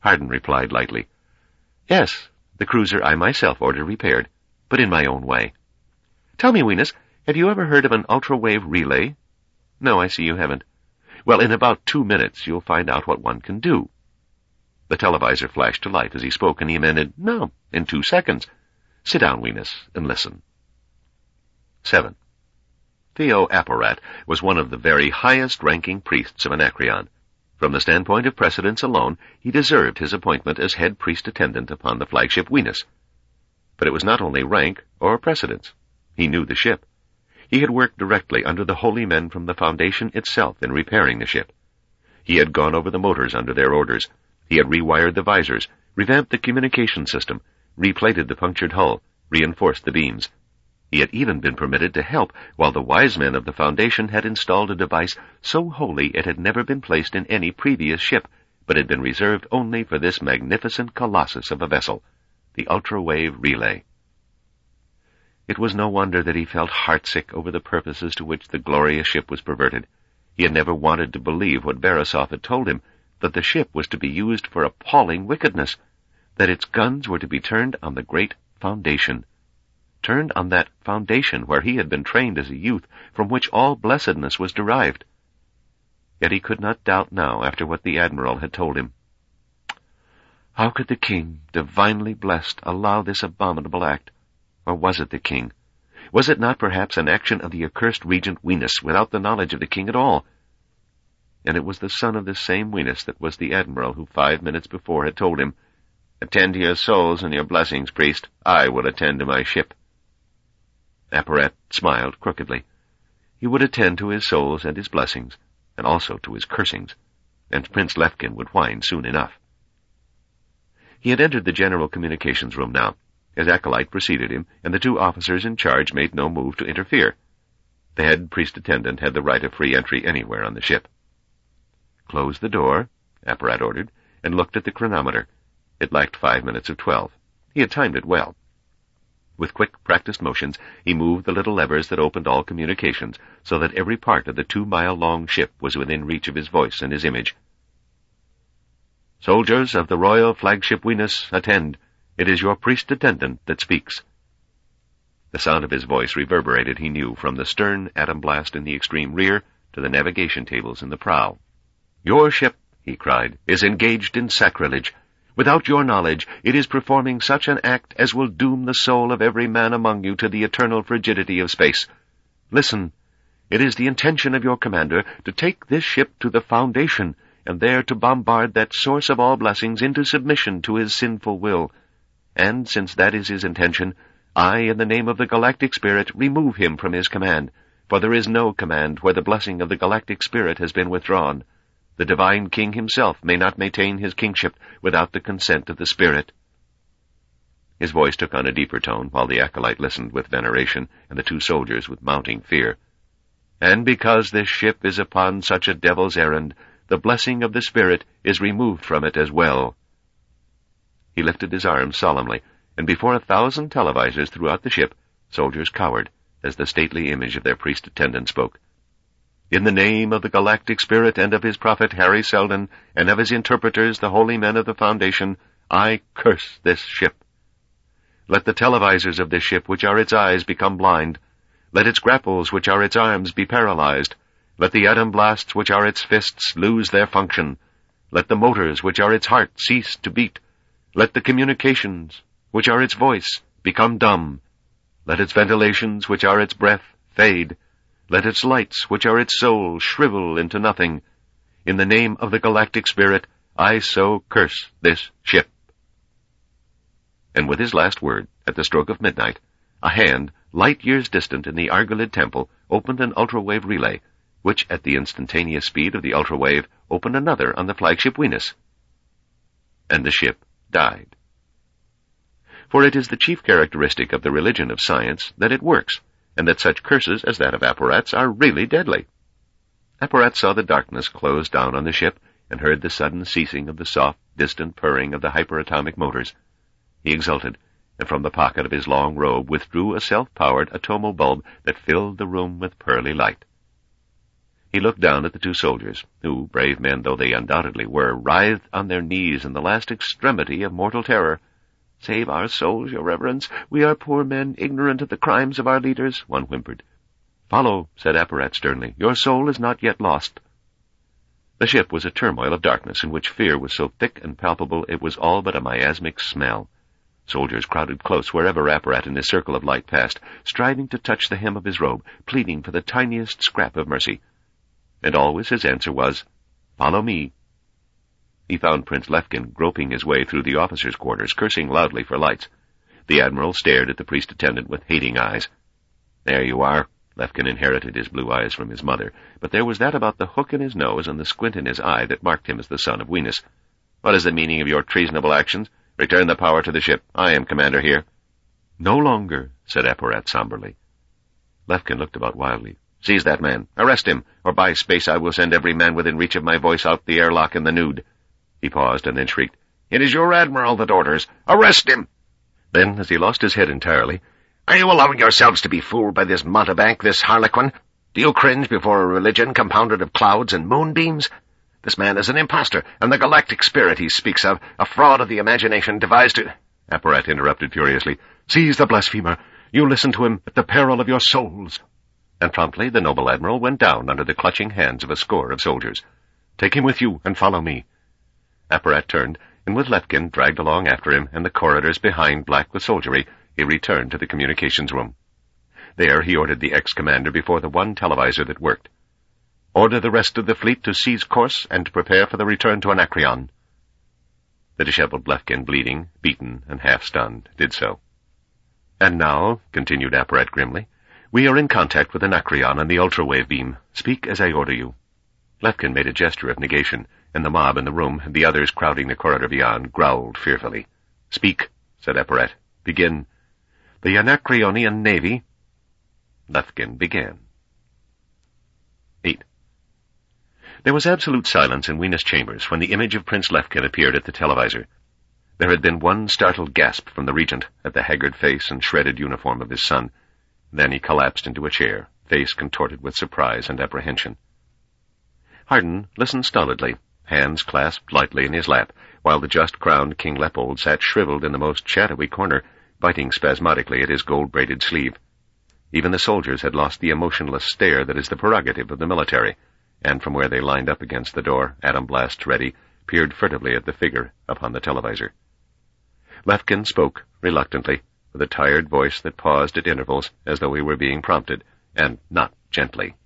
Hardin replied lightly. "Yes, the cruiser I myself ordered repaired, but in my own way. Tell me, Weenus, have you ever heard of an ultra-wave relay?" "No, I see you haven't." "Well, in about 2 minutes you'll find out what one can do." The televisor flashed to life as he spoke, and he amended, "No, in 2 seconds. Sit down, Weenus, and listen." 7. Theo Apparat was one of the very highest-ranking priests of Anacreon. From the standpoint of precedence alone, he deserved his appointment as head priest-attendant upon the flagship Weenus. But it was not only rank or precedence. He knew the ship. He had worked directly under the holy men from the Foundation itself in repairing the ship. He had gone over the motors under their orders. He had rewired the visors, revamped the communication system, replated the punctured hull, reinforced the beams. He had even been permitted to help while the wise men of the Foundation had installed a device so holy it had never been placed in any previous ship, but had been reserved only for this magnificent colossus of a vessel, the ultra-wave relay. It was no wonder that he felt heartsick over the purposes to which the glorious ship was perverted. He had never wanted to believe what Verisov had told him, that the ship was to be used for appalling wickedness, that its guns were to be turned on the great Foundation, turned on that Foundation where he had been trained as a youth, from which all blessedness was derived. Yet he could not doubt now after what the Admiral had told him. How could the king, divinely blessed, allow this abominable act? Or was it the king? Was it not perhaps an action of the accursed regent Weenus without the knowledge of the king at all? And it was the son of this same Weenus that was the Admiral who 5 minutes before had told him, "Attend to your souls and your blessings, priest. I will attend to my ship." Apparat smiled crookedly. He would attend to his souls and his blessings, and also to his cursings, and Prince Lefkin would whine soon enough. He had entered the general communications room now. His acolyte preceded him, and the 2 officers in charge made no move to interfere. The head priest-attendant had the right of free entry anywhere on the ship. "Close the door," Apparat ordered, and looked at the chronometer. It lacked 5 minutes of 12. He had timed it well. With quick, practiced motions, he moved the little levers that opened all communications, so that every part of the 2-mile-long ship was within reach of his voice and his image. "Soldiers of the Royal Flagship Weenus, attend. It is your priest-attendant that speaks." The sound of his voice reverberated, he knew, from the stern atom blast in the extreme rear to the navigation tables in the prow. "Your ship," he cried, "is engaged in sacrilege. Without your knowledge, it is performing such an act as will doom the soul of every man among you to the eternal frigidity of space. Listen. It is the intention of your commander to take this ship to the Foundation, and there to bombard that source of all blessings into submission to his sinful will. And since that is his intention, I, in the name of the Galactic Spirit, remove him from his command, for there is no command where the blessing of the Galactic Spirit has been withdrawn. The Divine King himself may not maintain his kingship without the consent of the Spirit." His voice took on a deeper tone, while the acolyte listened with veneration, and the 2 soldiers with mounting fear. "And because this ship is upon such a devil's errand, the blessing of the Spirit is removed from it as well." He lifted his arms solemnly, and before 1,000 televisors throughout the ship, soldiers cowered as the stately image of their priest-attendant spoke. "In the name of the Galactic Spirit and of his prophet Harry Seldon, and of his interpreters, the holy men of the Foundation, I curse this ship. Let the televisors of this ship, which are its eyes, become blind. Let its grapples, which are its arms, be paralyzed. Let the atom blasts, which are its fists, lose their function. Let the motors, which are its heart, cease to beat. Let the communications, which are its voice, become dumb. Let its ventilations, which are its breath, fade. Let its lights, which are its soul, shrivel into nothing. In the name of the Galactic Spirit, I so curse this ship." And with his last word, at the stroke of midnight, a hand, light years distant in the Argolid Temple, opened an ultra-wave relay, which, at the instantaneous speed of the ultra-wave, opened another on the flagship Weenus. And the ship died. For it is the chief characteristic of the religion of science that it works, and that such curses as that of Apparat's are really deadly. Apparat saw the darkness close down on the ship, and heard the sudden ceasing of the soft, distant purring of the hyperatomic motors. He exulted, and from the pocket of his long robe withdrew a self-powered atomo bulb that filled the room with pearly light. He looked down at the two soldiers, who, brave men though they undoubtedly were, writhed on their knees in the last extremity of mortal terror. "Save our souls, your reverence. We are poor men, ignorant of the crimes of our leaders," one whimpered. "Follow," said Apparat sternly. "Your soul is not yet lost." The ship was a turmoil of darkness in which fear was so thick and palpable it was all but a miasmic smell. Soldiers crowded close wherever Apparat in his circle of light passed, striving to touch the hem of his robe, pleading for the tiniest scrap of mercy. And always his answer was, "Follow me." He found Prince Lefkin groping his way through the officers' quarters, cursing loudly for lights. The admiral stared at the priest-attendant with hating eyes. "There you are." Lefkin inherited his blue eyes from his mother, but there was that about the hook in his nose and the squint in his eye that marked him as the son of Venus. "What is the meaning of your treasonable actions? Return the power to the ship. I am commander here." "No longer," said Apparat somberly. Lefkin looked about wildly. "Seize that man. Arrest him, or by space I will send every man within reach of my voice out the airlock in the nude." He paused and then shrieked, "It is your admiral that orders. Arrest him!" Then, as he lost his head entirely, "Are you allowing yourselves to be fooled by this mountebank, this harlequin? Do you cringe before a religion compounded of clouds and moonbeams? This man is an impostor, and the galactic spirit he speaks of, a fraud of the imagination devised to—" Apparat interrupted furiously. "Seize the blasphemer. You listen to him at the peril of your souls." And promptly the noble admiral went down under the clutching hands of a score of soldiers. "Take him with you, and follow me." Apparat turned, and with Lefkin dragged along after him, and the corridors behind black with soldiery, he returned to the communications room. There he ordered the ex-commander before the one televisor that worked. "Order the rest of the fleet to seize course and to prepare for the return to Anacreon." The disheveled Lefkin, bleeding, beaten, and half-stunned, did so. "And now," continued Apparat grimly, "we are in contact with Anacreon on the ultra-wave beam. Speak as I order you." Lefkin made a gesture of negation, and the mob in the room, and the others crowding the corridor beyond, growled fearfully. "Speak," said Apparat. "Begin. The Anacreonian Navy—" Lefkin began. 8. There was absolute silence in Venus chambers when the image of Prince Lefkin appeared at the televisor. There had been one startled gasp from the regent at the haggard face and shredded uniform of his son. Then he collapsed into a chair, face contorted with surprise and apprehension. Hardin listened stolidly, hands clasped lightly in his lap, while the just-crowned King Leopold sat shriveled in the most shadowy corner, biting spasmodically at his gold-braided sleeve. Even the soldiers had lost the emotionless stare that is the prerogative of the military, and from where they lined up against the door, atom blasts ready, peered furtively at the figure upon the televisor. Lefkin spoke, reluctantly, with a tired voice that paused at intervals as though he were being prompted, and not gently.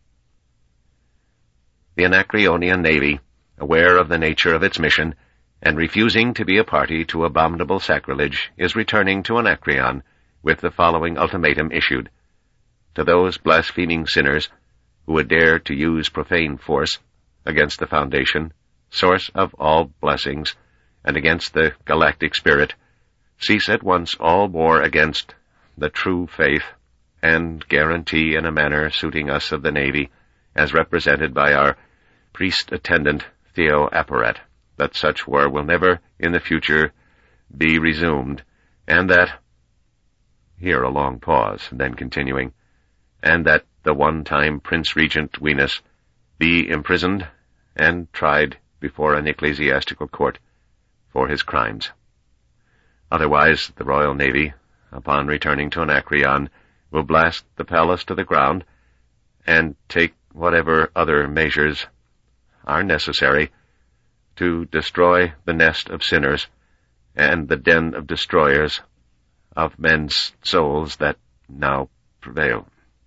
"The Anacreonian Navy, aware of the nature of its mission, and refusing to be a party to abominable sacrilege, is returning to Anacreon with the following ultimatum issued. To those blaspheming sinners who would dare to use profane force against the Foundation, source of all blessings, and against the galactic spirit, cease at once all war against the true faith, and guarantee in a manner suiting us of the Navy, as represented by our priest-attendant Theo Apparat, that such war will never in the future be resumed, and that—" here a long pause, then continuing, "and that the one-time Prince Regent Venus be imprisoned and tried before an ecclesiastical court for his crimes. Otherwise, the Royal Navy, upon returning to Anacreon, will blast the palace to the ground and take whatever other measures are necessary to destroy the nest of sinners and the den of destroyers of men's souls that now prevail."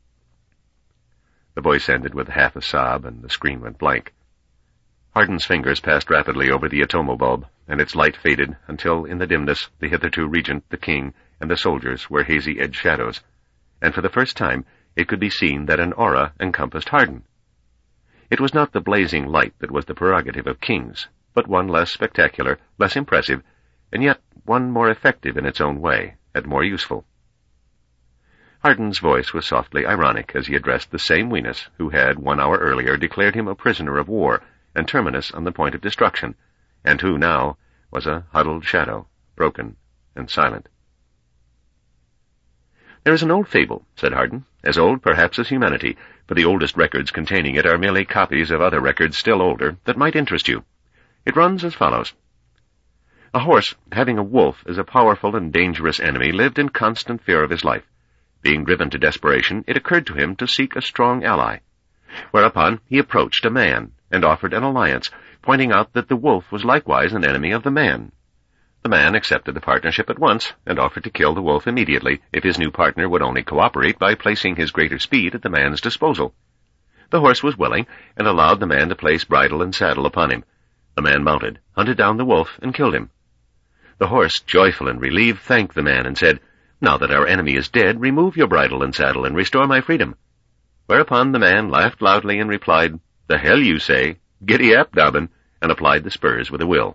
The voice ended with half a sob, and the screen went blank. Hardin's fingers passed rapidly over the atomo bulb, and its light faded until, in the dimness, the hitherto regent, the king, and the soldiers were hazy-edged shadows, and for the first time it could be seen that an aura encompassed Hardin. It was not the blazing light that was the prerogative of kings, but one less spectacular, less impressive, and yet one more effective in its own way, and more useful. Hardin's voice was softly ironic as he addressed the same Venus who had, 1 hour earlier, declared him a prisoner of war and terminus on the point of destruction, and who now was a huddled shadow, broken and silent. "There is an old fable," said Hardin, "as old perhaps as humanity, for the oldest records containing it are merely copies of other records still older, that might interest you. It runs as follows. A horse, having a wolf as a powerful and dangerous enemy, lived in constant fear of his life. Being driven to desperation, it occurred to him to seek a strong ally. Whereupon he approached a man, and offered an alliance, pointing out that the wolf was likewise an enemy of the man. The man accepted the partnership at once, and offered to kill the wolf immediately if his new partner would only cooperate by placing his greater speed at the man's disposal. The horse was willing, and allowed the man to place bridle and saddle upon him. The man mounted, hunted down the wolf, and killed him. The horse, joyful and relieved, thanked the man and said, "Now that our enemy is dead, remove your bridle and saddle and restore my freedom." Whereupon the man laughed loudly and replied, "The hell you say! Giddy ap, Dobbin," and applied the spurs with a will.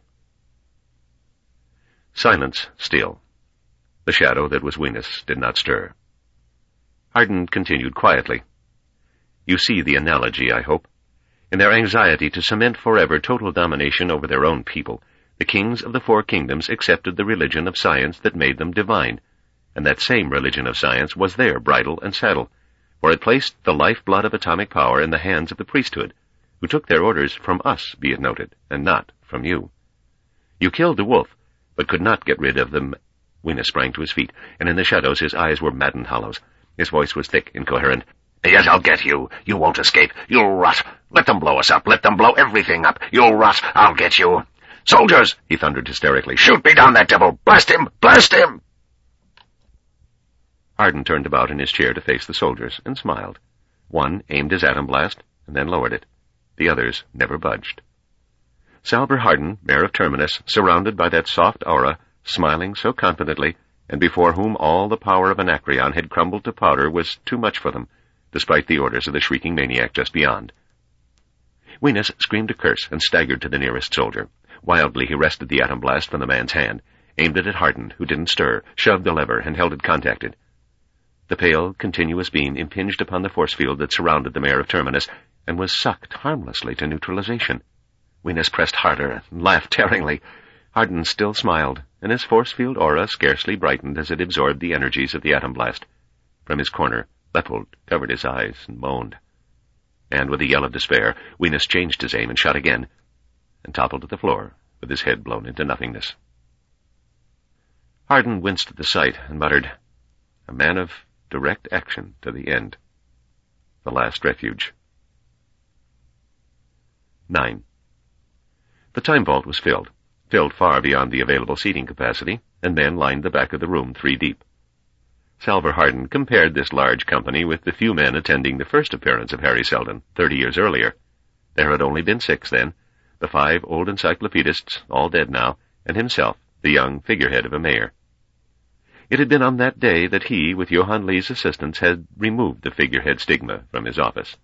Silence still. The shadow that was Wenus did not stir. Hardin continued quietly. "You see the analogy, I hope. In their anxiety to cement forever total domination over their own people, the kings of the four kingdoms accepted the religion of science that made them divine, and that same religion of science was their bridle and saddle, for it placed the lifeblood of atomic power in the hands of the priesthood, who took their orders from us, be it noted, and not from you. You killed the wolf, but could not get rid of them." Wenus sprang to his feet, and in the shadows his eyes were maddened hollows. His voice was thick, incoherent. "Yet I'll get you. You won't escape. You'll rot. Let them blow us up. Let them blow everything up. You'll rot. I'll get you. Soldiers!" he thundered hysterically. "Shoot me down that devil! Blast him! Blast him!" Hardin turned about in his chair to face the soldiers, and smiled. One aimed his atom blast, and then lowered it. The others never budged. Salvor Hardin, mayor of Terminus, surrounded by that soft aura, smiling so confidently, and before whom all the power of Anacreon had crumbled to powder, was too much for them, despite the orders of the shrieking maniac just beyond. Wenus screamed a curse and staggered to the nearest soldier. Wildly he wrested the atom blast from the man's hand, aimed it at Hardin, who didn't stir, shoved the lever, and held it contacted. The pale, continuous beam impinged upon the force field that surrounded the mayor of Terminus, and was sucked harmlessly to neutralization. Wenus pressed harder and laughed tearingly. Hardin still smiled, and his force field aura scarcely brightened as it absorbed the energies of the atom blast. From his corner, Leppold covered his eyes and moaned. And with a yell of despair, Wenus changed his aim and shot again, and toppled to the floor with his head blown into nothingness. Hardin winced at the sight and muttered, "A man of direct action to the end. The last refuge." 9. The time vault was filled far beyond the available seating capacity, and men lined the back of the room 3 deep. Salvor Hardin compared this large company with the few men attending the first appearance of Harry Seldon 30 years earlier. There had only been 6 then, the 5 old encyclopedists, all dead now, and himself, the young figurehead of a mayor. It had been on that day that he, with Johann Lee's assistance, had removed the figurehead stigma from his office.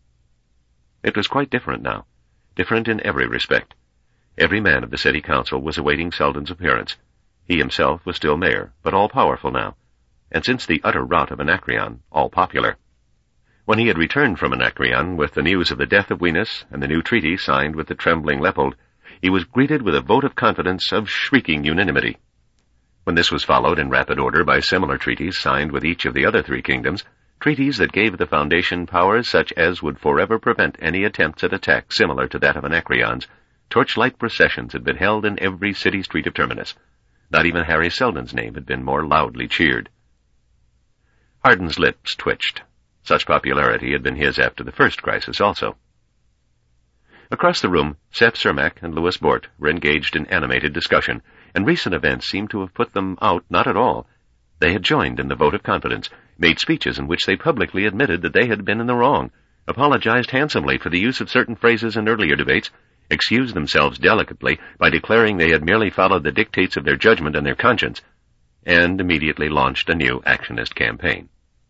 It was quite different now, different in every respect. Every man of the city council was awaiting Seldon's appearance. He himself was still mayor, but all-powerful now, and since the utter rout of Anacreon, all-popular. When he had returned from Anacreon with the news of the death of Wenus and the new treaty signed with the trembling Leppold, he was greeted with a vote of confidence of shrieking unanimity. When this was followed in rapid order by similar treaties signed with each of the other 3 kingdoms, treaties that gave the Foundation powers such as would forever prevent any attempts at attack similar to that of Anacreon's, torchlight processions had been held in every city street of Terminus. Not even Harry Seldon's name had been more loudly cheered. Hardin's lips twitched. Such popularity had been his after the first crisis also. Across the room, Sepp Cermak and Louis Bort were engaged in animated discussion, and recent events seemed to have put them out not at all. They had joined in the vote of confidence, made speeches in which they publicly admitted that they had been in the wrong, apologized handsomely for the use of certain phrases in earlier debates, excused themselves delicately by declaring they had merely followed the dictates of their judgment and their conscience, and immediately launched a new actionist campaign.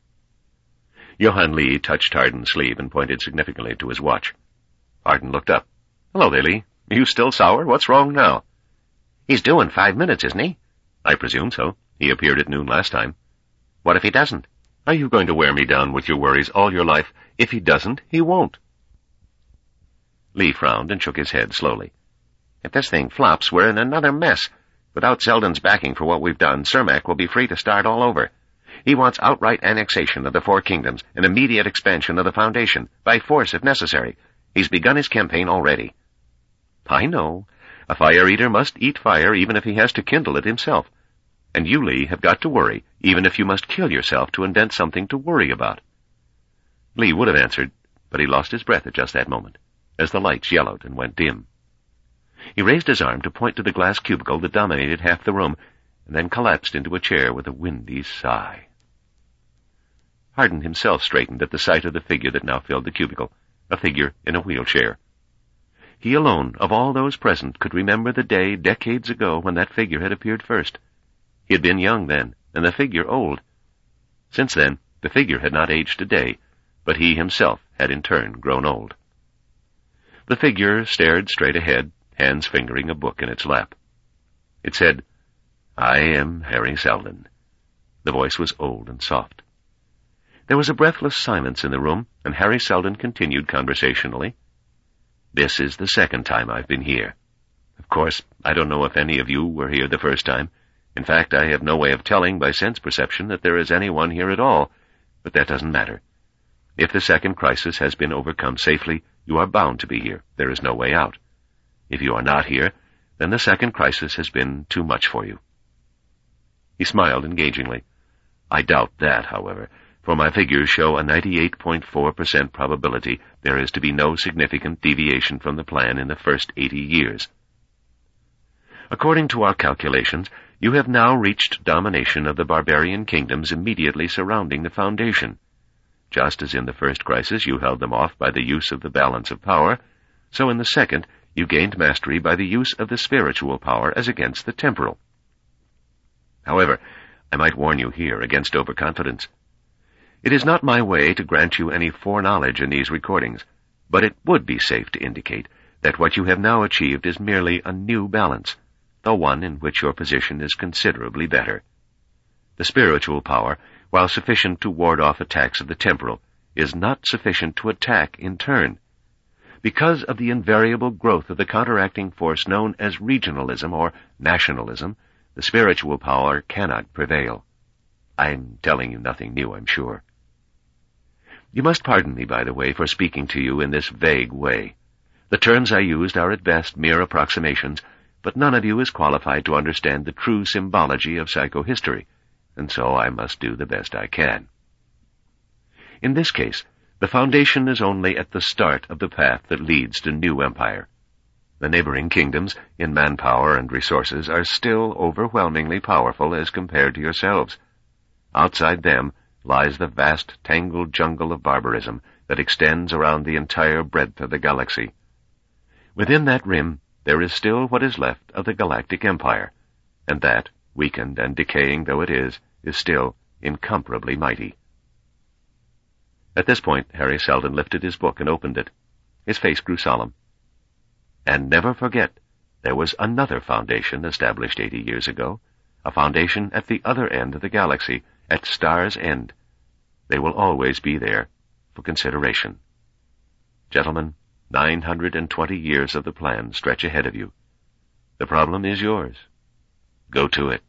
Johann Lee touched Hardin's sleeve and pointed significantly to his watch. Hardin looked up. "Hello there, Lee. Are you still sour? What's wrong now?" "He's due in 5 minutes, isn't he?" "I presume so. He appeared at noon last time." "What if he doesn't?" "Are you going to wear me down with your worries all your life? If he doesn't, he won't." Lee frowned and shook his head slowly. "If this thing flops, we're in another mess. Without Seldon's backing for what we've done, Cermak will be free to start all over. He wants outright annexation of the Four Kingdoms and immediate expansion of the Foundation, by force if necessary. He's begun his campaign already. I know. A fire-eater must eat fire even if he has to kindle it himself. And you, Lee, have got to worry, even if you must kill yourself to invent something to worry about. Lee would have answered, but he lost his breath at just that moment, as the lights yellowed and went dim. He raised his arm to point to the glass cubicle that dominated half the room, and then collapsed into a chair with a windy sigh. Hardin himself straightened at the sight of the figure that now filled the cubicle, a figure in a wheelchair. He alone, of all those present, could remember the day decades ago when that figure had appeared first. He had been young then, and the figure old. Since then, the figure had not aged a day, but he himself had in turn grown old. The figure stared straight ahead, hands fingering a book in its lap. It said, "I am Harry Seldon." The voice was old and soft. There was a breathless silence in the room, and Harry Seldon continued conversationally. "This is the second time I've been here. Of course, I don't know if any of you were here the first time. In fact, I have no way of telling by sense perception that there is anyone here at all, but that doesn't matter. If the second crisis has been overcome safely, you are bound to be here. There is no way out. If you are not here, then the second crisis has been too much for you." He smiled engagingly. "I doubt that, however, for my figures show a 98.4% probability there is to be no significant deviation from the plan in the first 80 years. According to our calculations, you have now reached domination of the barbarian kingdoms immediately surrounding the Foundation. Just as in the first crisis you held them off by the use of the balance of power, so in the second you gained mastery by the use of the spiritual power as against the temporal. However, I might warn you here against overconfidence. It is not my way to grant you any foreknowledge in these recordings, but it would be safe to indicate that what you have now achieved is merely a new balance, though one in which your position is considerably better. The spiritual power, while sufficient to ward off attacks of the temporal, is not sufficient to attack in turn. Because of the invariable growth of the counteracting force known as regionalism or nationalism, the spiritual power cannot prevail. I'm telling you nothing new, I'm sure. You must pardon me, by the way, for speaking to you in this vague way. The terms I used are at best mere approximations, but none of you is qualified to understand the true symbology of psychohistory, and so I must do the best I can. In this case, the Foundation is only at the start of the path that leads to new empire. The neighboring kingdoms, in manpower and resources, are still overwhelmingly powerful as compared to yourselves. Outside them lies the vast, tangled jungle of barbarism that extends around the entire breadth of the galaxy. Within that rim, there is still what is left of the Galactic Empire, and that, weakened and decaying though it is still incomparably mighty. At this point, Harry Seldon lifted his book and opened it. His face grew solemn. "And never forget, there was another foundation established 80 years ago, a foundation at the other end of the galaxy, at Star's End. They will always be there, for consideration. Gentlemen, 920 years of the plan stretch ahead of you. The problem is yours. Go to it."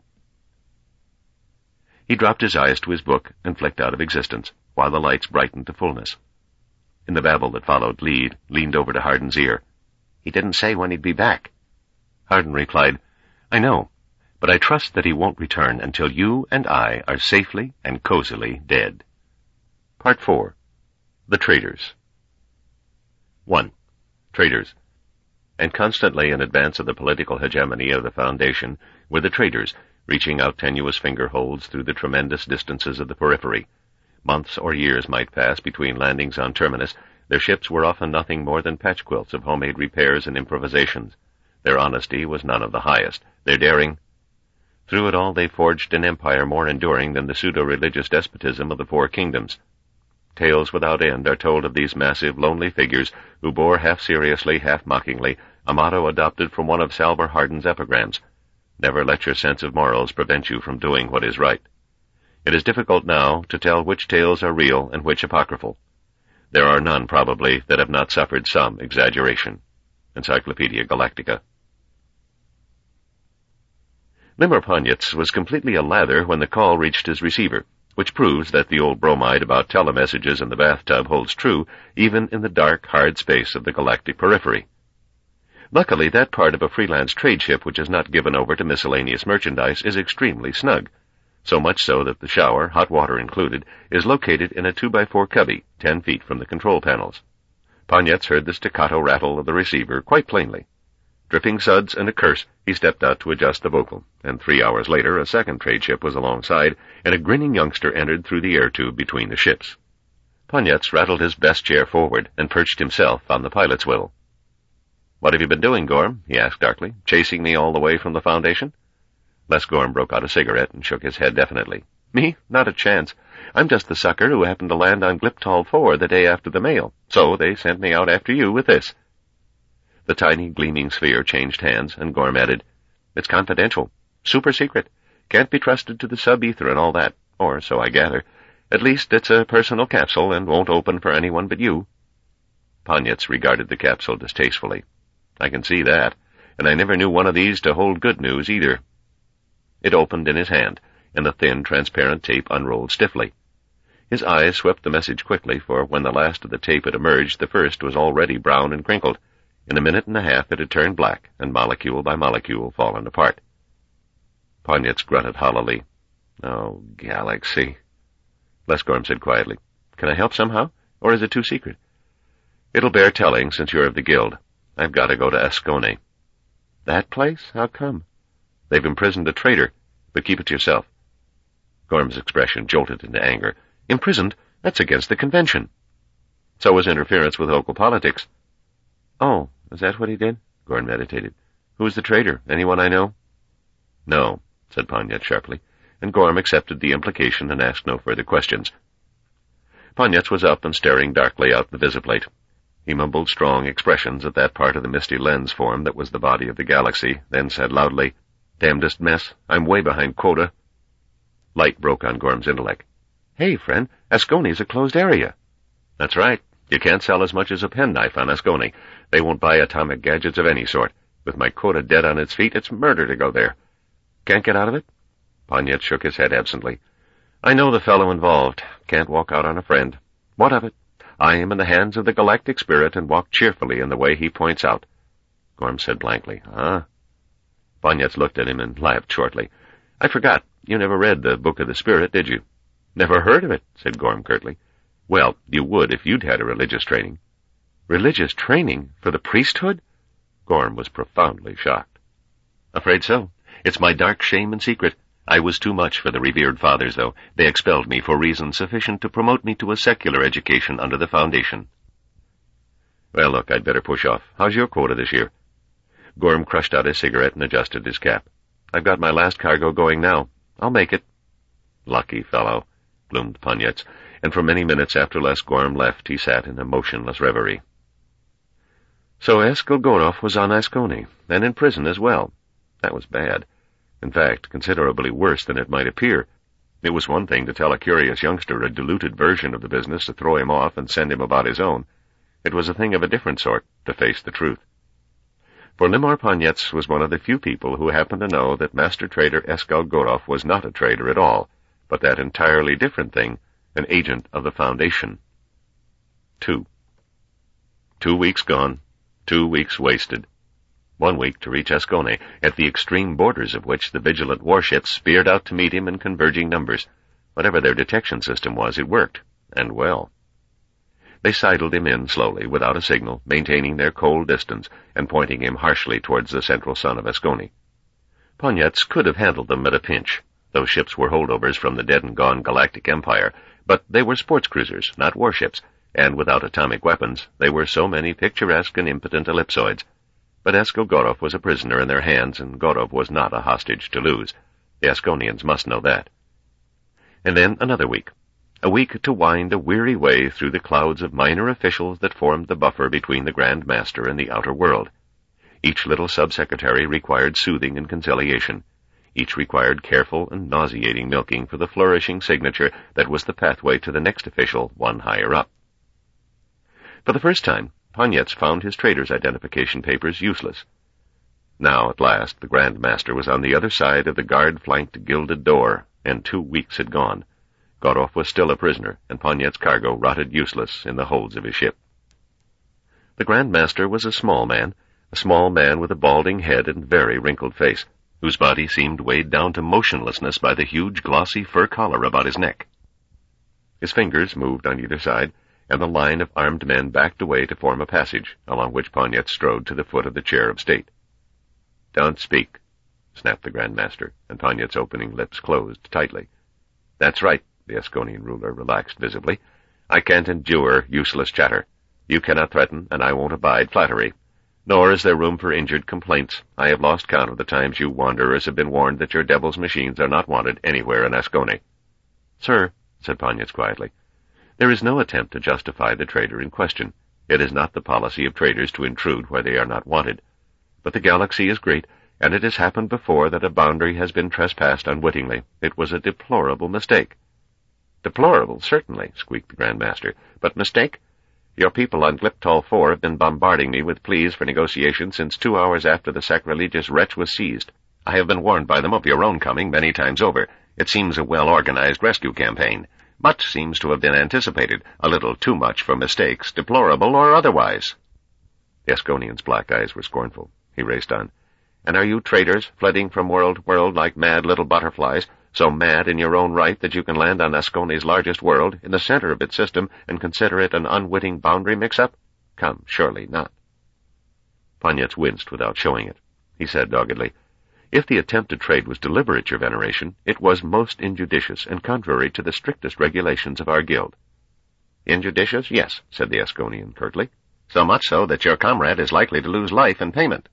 He dropped his eyes to his book and flicked out of existence, while the lights brightened to fullness. In the babble that followed, Lee leaned over to Hardin's ear. "He didn't say when he'd be back." Hardin replied, "I know, but I trust that he won't return until you and I are safely and cozily dead." Part 4. The Traitors. 1. Traitors. And constantly in advance of the political hegemony of the Foundation were the traitors, reaching out tenuous finger-holds through the tremendous distances of the periphery. Months or years might pass between landings on Terminus. Their ships were often nothing more than patchquilts of homemade repairs and improvisations. Their honesty was none of the highest. Their daring... Through it all they forged an empire more enduring than the pseudo-religious despotism of the Four Kingdoms. Tales without end are told of these massive, lonely figures who bore half-seriously, half-mockingly, a motto adopted from one of Salvor Hardin's epigrams: "Never let your sense of morals prevent you from doing what is right." It is difficult now to tell which tales are real and which apocryphal. There are none, probably, that have not suffered some exaggeration. Encyclopedia Galactica. Limmer Ponyitz was completely alather when the call reached his receiver. which proves that the old bromide about telemessages in the bathtub holds true even in the dark, hard space of the galactic periphery. Luckily, that part of a freelance trade ship which is not given over to miscellaneous merchandise is extremely snug, so much so that the shower, hot water included, is located in a 2x4 cubby 10 feet from the control panels. Ponyetz heard the staccato rattle of the receiver quite plainly. Dripping suds and a curse, he stepped out to adjust the vocal, and 3 hours later a second trade ship was alongside, and a grinning youngster entered through the air tube between the ships. Ponyetz rattled his best chair forward and perched himself on the pilot's wheel. "What have you been doing, Gorm?" he asked darkly. "Chasing me all the way from the Foundation?" Les Gorm broke out a cigarette and shook his head definitely. "Me? Not a chance. I'm just the sucker who happened to land on Gliptol 4 the day after the mail, so they sent me out after you with this." The tiny, gleaming sphere changed hands, and Gorm added, "It's confidential. Super secret. Can't be trusted to the sub-ether and all that, or so I gather. At least it's a personal capsule and won't open for anyone but you." Ponyetz regarded the capsule distastefully. "I can see that, and I never knew one of these to hold good news either." It opened in his hand, and the thin, transparent tape unrolled stiffly. His eyes swept the message quickly, for when the last of the tape had emerged, the first was already brown and crinkled. In a minute and a half it had turned black, and molecule by molecule fallen apart. Ponyetz grunted hollowly. "Oh, Galaxy," Les Gorm said quietly. "Can I help somehow, or is it too secret?" "It'll bear telling, since you're of the Guild. I've got to go to Ascone." "That place? How come?" "They've imprisoned a traitor, but keep it to yourself." Gorm's expression jolted into anger. "Imprisoned? That's against the convention." "So was interference with local politics." "Oh, is that what he did?" Gorm meditated. "Who's the traitor? Anyone I know?" "No," said Ponyetz sharply, and Gorm accepted the implication and asked no further questions. Ponyetz was up and staring darkly out the visiplate. He mumbled strong expressions at that part of the misty lens form that was the body of the galaxy, then said loudly, "Damnedest mess. I'm way behind quota." Light broke on Gorm's intellect. "Hey, friend, Ascone's a closed area." "That's right. You can't sell as much as a penknife on Ascone. They won't buy atomic gadgets of any sort. With my quota dead on its feet, it's murder to go there." "Can't get out of it?" Ponyetz shook his head absently. "I know the fellow involved. Can't walk out on a friend. What of it? I am in the hands of the galactic spirit and walk cheerfully in the way he points out." Gorm said blankly, "Huh?" Ponyetz looked at him and laughed shortly. "I forgot. You never read the Book of the Spirit, did you?" "Never heard of it," said Gorm curtly. "Well, you would if you'd had a religious training." "Religious training? For the priesthood?" Gorm was profoundly shocked. "Afraid so. It's my dark shame and secret. I was too much for the revered fathers, though. They expelled me for reasons sufficient to promote me to a secular education under the Foundation." "Well, look, I'd better push off. How's your quota this year?" Gorm crushed out his cigarette and adjusted his cap. "I've got my last cargo going now. I'll make it." "Lucky fellow," gloomed Ponyetz, and for many minutes after Les Gorm left he sat in a motionless reverie. So Eskelgorov was on Ascone, and in prison as well. That was bad. In fact, considerably worse than it might appear. It was one thing to tell a curious youngster a diluted version of the business to throw him off and send him about his own. It was a thing of a different sort to face the truth. For Limor Ponyetz was one of the few people who happened to know that Master Trader Eskelgorov was not a trader at all, but that entirely different thing, an agent of the Foundation. 2 weeks gone, 2 weeks wasted. 1 week to reach Ascone, at the extreme borders of which the vigilant warships speared out to meet him in converging numbers. Whatever their detection system was, it worked, and well. They sidled him in slowly, without a signal, maintaining their cold distance, and pointing him harshly towards the central sun of Ascone. Ponyetz could have handled them at a pinch. Those ships were holdovers from the dead-and-gone Galactic Empire, but they were sports cruisers, not warships, and without atomic weapons, they were so many picturesque and impotent ellipsoids. But Eskelgorov was a prisoner in their hands, and Gorov was not a hostage to lose. The Asconians must know that. And then another week. A week to wind a weary way through the clouds of minor officials that formed the buffer between the Grand Master and the outer world. Each little sub-secretary required soothing and conciliation. Each required careful and nauseating milking for the flourishing signature that was the pathway to the next official, one higher up. For the first time, Ponyetz found his trader's identification papers useless. Now, at last, the Grand Master was on the other side of the guard-flanked gilded door, and 2 weeks had gone. Goroff was still a prisoner, and Poniet's cargo rotted useless in the holds of his ship. The Grand Master was a small man with a balding head and very wrinkled face, whose body seemed weighed down to motionlessness by the huge glossy fur collar about his neck. His fingers moved on either side, and the line of armed men backed away to form a passage, along which Poniet strode to the foot of the chair of state. "Don't speak," snapped the Grand Master, and Poniet's opening lips closed tightly. "That's right," the Asconian ruler relaxed visibly. "I can't endure useless chatter. You cannot threaten, and I won't abide flattery. Nor is there room for injured complaints. I have lost count of the times you wanderers have been warned that your devil's machines are not wanted anywhere in Ascony." "Sir," said Ponietz quietly, "there is no attempt to justify the trader in question. It is not the policy of traders to intrude where they are not wanted. But the galaxy is great, and it has happened before that a boundary has been trespassed unwittingly. It was a deplorable mistake." "Deplorable, certainly," squeaked the Grand Master. "But mistake? Your people on Gliptol 4 have been bombarding me with pleas for negotiation since 2 hours after the sacrilegious wretch was seized. I have been warned by them of your own coming many times over. It seems a well-organized rescue campaign. Much seems to have been anticipated, a little too much for mistakes, deplorable or otherwise." The Asconian's black eyes were scornful. He raced on. "And are you traders, flitting from world to world like mad little butterflies, so mad in your own right that you can land on Ascony's largest world, in the center of its system, and consider it an unwitting boundary mix-up? Come, surely not." Ponietz winced without showing it. He said doggedly, "If the attempt to trade was deliberate, Your Veneration, it was most injudicious and contrary to the strictest regulations of our guild." "Injudicious, yes," said the Asconian curtly. "So much so that your comrade is likely to lose life in payment."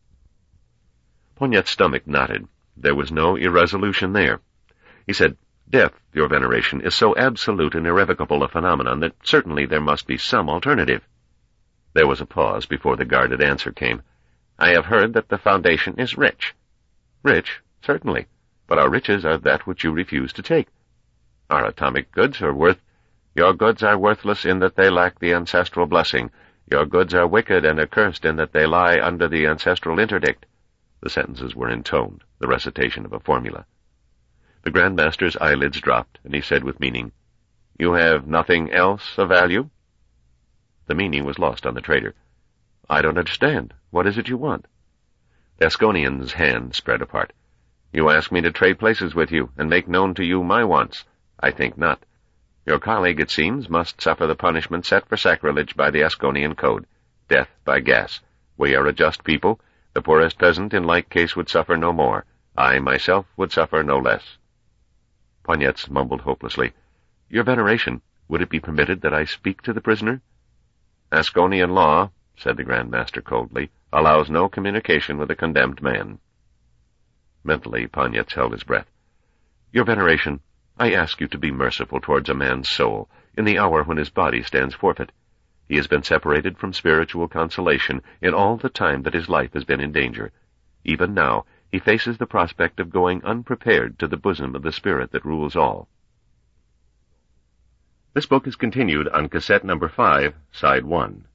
Poniet's stomach knotted. There was no irresolution there. He said, "Death, Your Veneration, is so absolute and irrevocable a phenomenon that certainly there must be some alternative." There was a pause before the guarded answer came. "I have heard that the Foundation is rich." "Rich? Certainly. But our riches are that which you refuse to take. Our atomic goods are worth—" "Your goods are worthless in that they lack the ancestral blessing. Your goods are wicked and accursed in that they lie under the ancestral interdict." The sentences were intoned, the recitation of a formula. The Grand Master's eyelids dropped, and he said with meaning, "You have nothing else of value?" The meaning was lost on the trader. "I don't understand. What is it you want?" The Asconian's hand spread apart. "You ask me to trade places with you, and make known to you my wants. I think not. Your colleague, it seems, must suffer the punishment set for sacrilege by the Asconian code, death by gas. We are a just people. The poorest peasant in like case would suffer no more. I, myself, would suffer no less." Ponietz mumbled hopelessly, "Your Veneration, would it be permitted that I speak to the prisoner?" "Asconian law," said the Grand Master coldly, "allows no communication with a condemned man." Mentally, Ponietz held his breath. "Your Veneration, I ask you to be merciful towards a man's soul, in the hour when his body stands forfeit. He has been separated from spiritual consolation in all the time that his life has been in danger. Even now, he faces the prospect of going unprepared to the bosom of the spirit that rules all." This book is continued on cassette number 5, side 1.